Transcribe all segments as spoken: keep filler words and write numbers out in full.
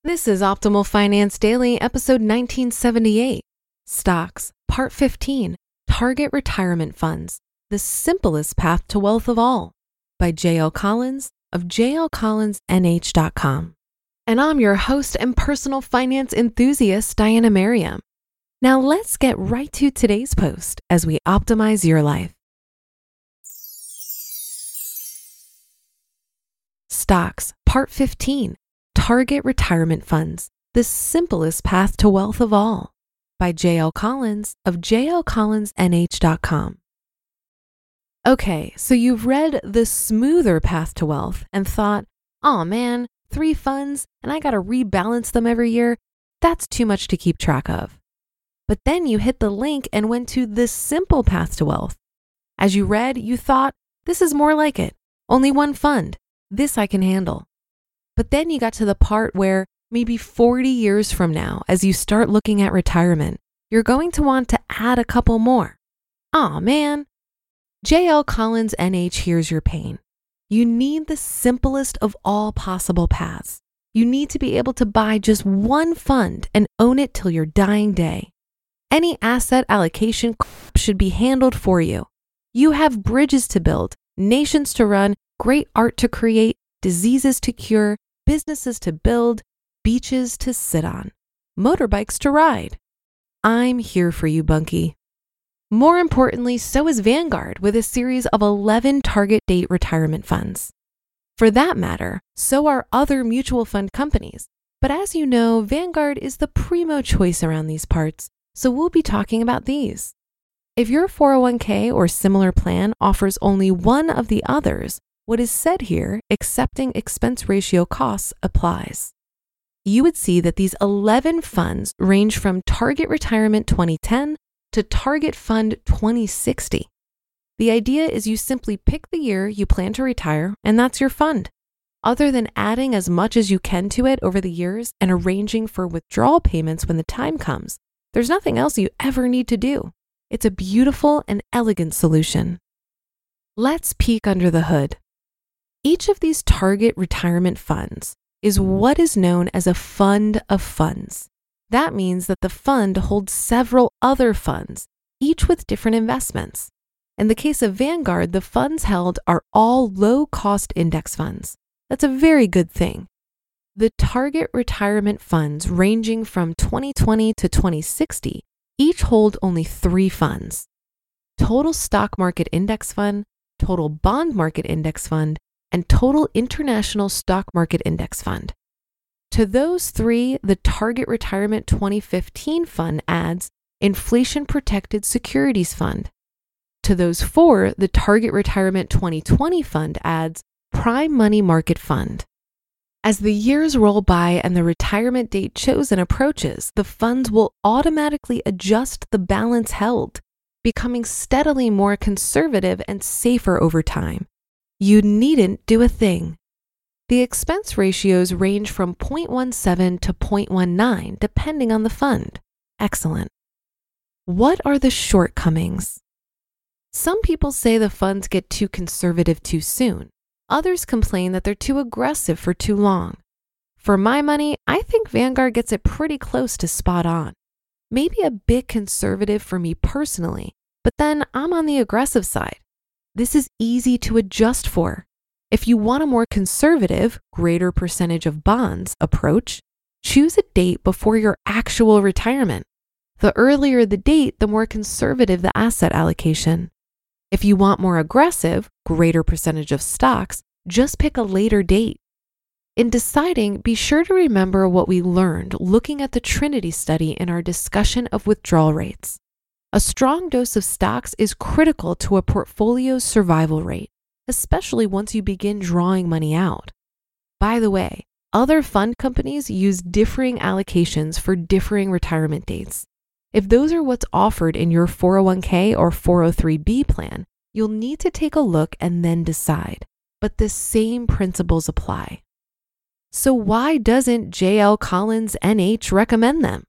This is Optimal Finance Daily, episode nineteen seventy-eight, Stocks, Part fifteen, Target Retirement Funds, the simplest path to wealth of all, by J L Collins of j l collins n h dot com. And I'm your host and personal finance enthusiast, Diana Merriam. Now let's get right to today's post as we optimize your life. Stocks, Part fifteen, Target Retirement Funds, the simplest path to wealth of all, by J L Collins of j l collins n h dot com. Okay, so you've read The Smoother Path to Wealth and thought, oh man, three funds and I gotta rebalance them every year. That's too much to keep track of. But then you hit the link and went to The Simple Path to Wealth. As you read, you thought, this is more like it. Only one fund. This I can handle. But then you got to the part where maybe forty years from now, as you start looking at retirement, you're going to want to add a couple more. Aw, man. J L Collins N H hears your pain. You need the simplest of all possible paths. You need to be able to buy just one fund and own it till your dying day. Any asset allocation should be handled for you. You have bridges to build, nations to run, great art to create, diseases to cure, businesses to build, beaches to sit on, motorbikes to ride. I'm here for you, Bunky. More importantly, so is Vanguard with a series of eleven target date retirement funds. For that matter, so are other mutual fund companies. But as you know, Vanguard is the primo choice around these parts, so we'll be talking about these. If your four oh one k or similar plan offers only one of the others, what is said here, accepting expense ratio costs, applies. You would see that these eleven funds range from Target Retirement twenty ten to Target Fund twenty sixty. The idea is you simply pick the year you plan to retire, and that's your fund. Other than adding as much as you can to it over the years and arranging for withdrawal payments when the time comes, there's nothing else you ever need to do. It's a beautiful and elegant solution. Let's peek under the hood. Each of these target retirement funds is what is known as a fund of funds. That means that the fund holds several other funds, each with different investments. In the case of Vanguard, the funds held are all low-cost index funds. That's a very good thing. The target retirement funds ranging from twenty twenty to twenty sixty each hold only three funds: Total Stock Market Index Fund, Total Bond Market Index Fund, and Total International Stock Market Index Fund. To those three, the Target Retirement twenty fifteen Fund adds Inflation Protected Securities Fund. To those four, the Target Retirement twenty twenty Fund adds Prime Money Market Fund. As the years roll by and the retirement date chosen approaches, the funds will automatically adjust the balance held, becoming steadily more conservative and safer over time. You needn't do a thing. The expense ratios range from zero point one seven to zero point one nine depending on the fund. Excellent. What are the shortcomings? Some people say the funds get too conservative too soon. Others complain that they're too aggressive for too long. For my money, I think Vanguard gets it pretty close to spot on. Maybe a bit conservative for me personally, but then I'm on the aggressive side. This is easy to adjust for. If you want a more conservative, greater percentage of bonds approach, choose a date before your actual retirement. The earlier the date, the more conservative the asset allocation. If you want more aggressive, greater percentage of stocks, just pick a later date. In deciding, be sure to remember what we learned looking at the Trinity study in our discussion of withdrawal rates. A strong dose of stocks is critical to a portfolio's survival rate, especially once you begin drawing money out. By the way, other fund companies use differing allocations for differing retirement dates. If those are what's offered in your four oh one k or four oh three b plan, you'll need to take a look and then decide. But the same principles apply. So why doesn't J L Collins N H recommend them?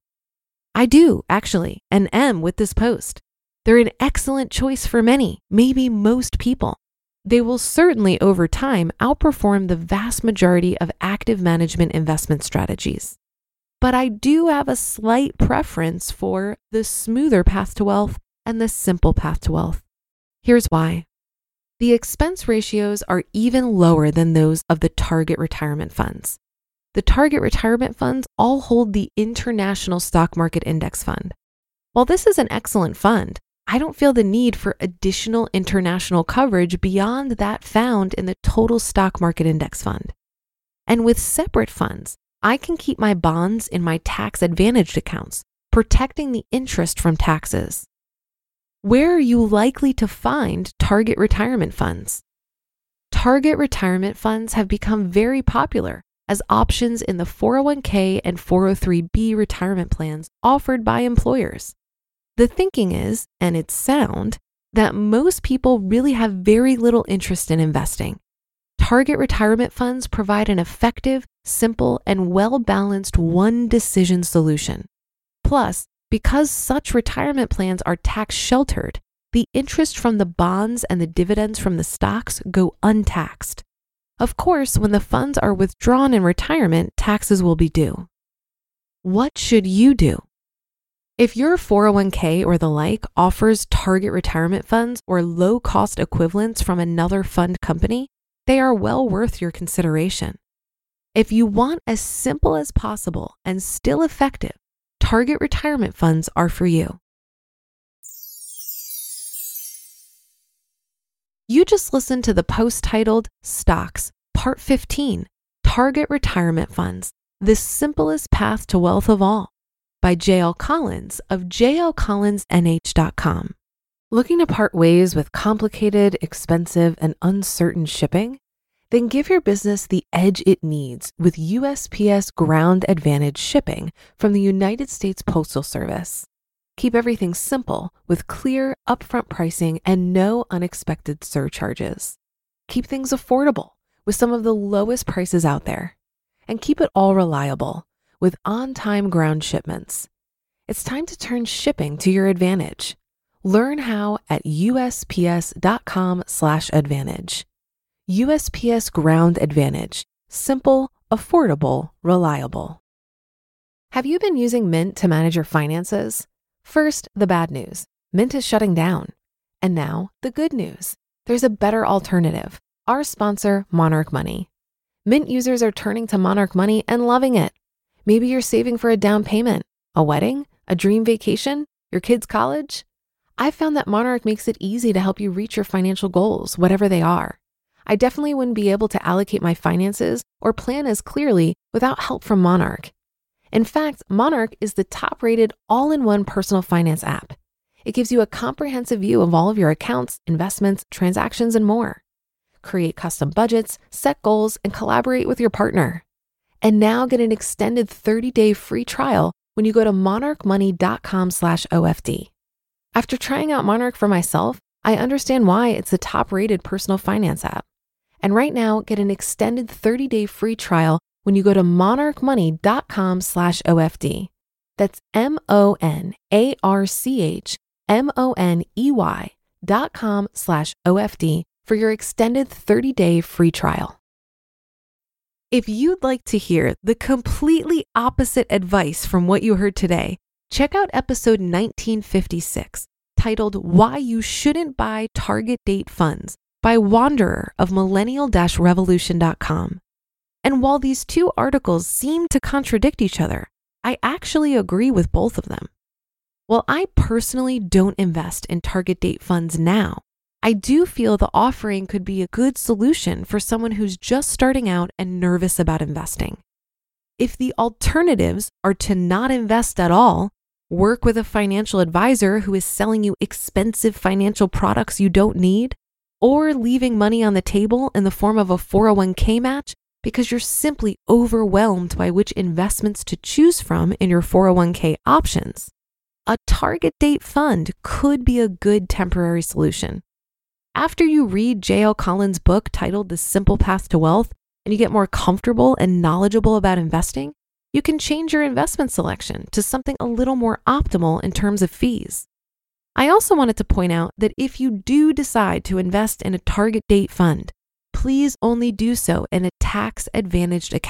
I do, actually, and am with this post. They're an excellent choice for many, maybe most people. They will certainly over time outperform the vast majority of active management investment strategies. but I do have a slight preference for the smoother path to wealth and the simple path to wealth. Here's why. The expense ratios are even lower than those of the target retirement funds. The target retirement funds all hold the International Stock Market Index Fund. While this is an excellent fund, I don't feel the need for additional international coverage beyond that found in the Total Stock Market Index Fund. And with separate funds, I can keep my bonds in my tax-advantaged accounts, protecting the interest from taxes. Where are you likely to find target retirement funds? Target retirement funds have become very popular as options in the four oh one k and four oh three b retirement plans offered by employers. The thinking is, and it's sound, that most people really have very little interest in investing. Target retirement funds provide an effective, simple, and well-balanced one-decision solution. Plus, because such retirement plans are tax-sheltered, the interest from the bonds and the dividends from the stocks go untaxed. Of course, when the funds are withdrawn in retirement, taxes will be due. What should you do? If your four oh one k or the like offers target retirement funds or low-cost equivalents from another fund company, they are well worth your consideration. If you want as simple as possible and still effective, target retirement funds are for you. You just listened to the post titled Stocks, Part fifteen, Target Retirement Funds, the Simplest Path to Wealth of All, by J L Collins of j l collins n h dot com. Looking to part ways with complicated, expensive, and uncertain shipping? Then give your business the edge it needs with U S P S Ground Advantage shipping from the United States Postal Service. Keep everything simple with clear, upfront pricing and no unexpected surcharges. Keep things affordable with some of the lowest prices out there. And keep it all reliable with on-time ground shipments. It's time to turn shipping to your advantage. Learn how at U S P S dot com slash advantage. U S P S Ground Advantage. Simple, affordable, reliable. Have you been using Mint to manage your finances? First, the bad news. Mint is shutting down. And now, the good news. There's a better alternative. Our sponsor, Monarch Money. Mint users are turning to Monarch Money and loving it. Maybe you're saving for a down payment, a wedding, a dream vacation, your kids' college. I've found that Monarch makes it easy to help you reach your financial goals, whatever they are. I definitely wouldn't be able to allocate my finances or plan as clearly without help from Monarch. In fact, Monarch is the top-rated all-in-one personal finance app. It gives you a comprehensive view of all of your accounts, investments, transactions, and more. Create custom budgets, set goals, and collaborate with your partner. And now get an extended thirty-day free trial when you go to monarch money dot com slash O F D. After trying out Monarch for myself, I understand why it's the top-rated personal finance app. And right now, get an extended thirty-day free trial when you go to monarch money dot com slash O F D. That's M O N A R C H M O N E Y dot com slash O F D for your extended thirty-day free trial. If you'd like to hear the completely opposite advice from what you heard today, check out episode nineteen fifty-six, titled Why You Shouldn't Buy Target Date Funds by Wanderer of millennial dash revolution dot com. And while these two articles seem to contradict each other, I actually agree with both of them. While I personally don't invest in target date funds now, I do feel the offering could be a good solution for someone who's just starting out and nervous about investing. If the alternatives are to not invest at all, work with a financial advisor who is selling you expensive financial products you don't need, or leaving money on the table in the form of a four oh one k match because you're simply overwhelmed by which investments to choose from in your four oh one k options, a target date fund could be a good temporary solution. After you read J L Collins' book titled The Simple Path to Wealth and you get more comfortable and knowledgeable about investing, you can change your investment selection to something a little more optimal in terms of fees. I also wanted to point out that if you do decide to invest in a target date fund, please only do so in a tax-advantaged account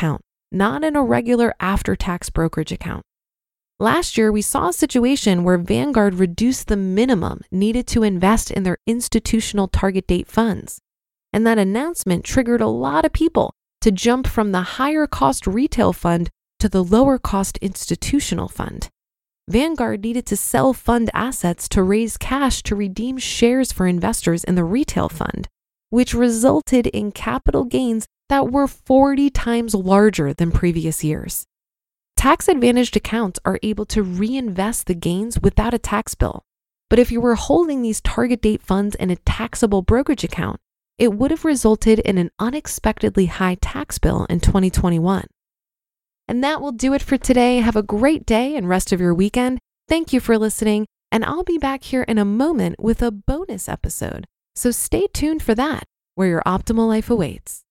not in a regular after-tax brokerage account. Last year, we saw a situation where Vanguard reduced the minimum needed to invest in their institutional target date funds. And that announcement triggered a lot of people to jump from the higher cost retail fund to the lower cost institutional fund. Vanguard needed to sell fund assets to raise cash to redeem shares for investors in the retail fund, which resulted in capital gains that were forty times larger than previous years. Tax-advantaged accounts are able to reinvest the gains without a tax bill. But if you were holding these target date funds in a taxable brokerage account, it would have resulted in an unexpectedly high tax bill in twenty twenty-one. And that will do it for today. Have a great day and rest of your weekend. Thank you for listening, and I'll be back here in a moment with a bonus episode. So stay tuned for that, where your optimal life awaits.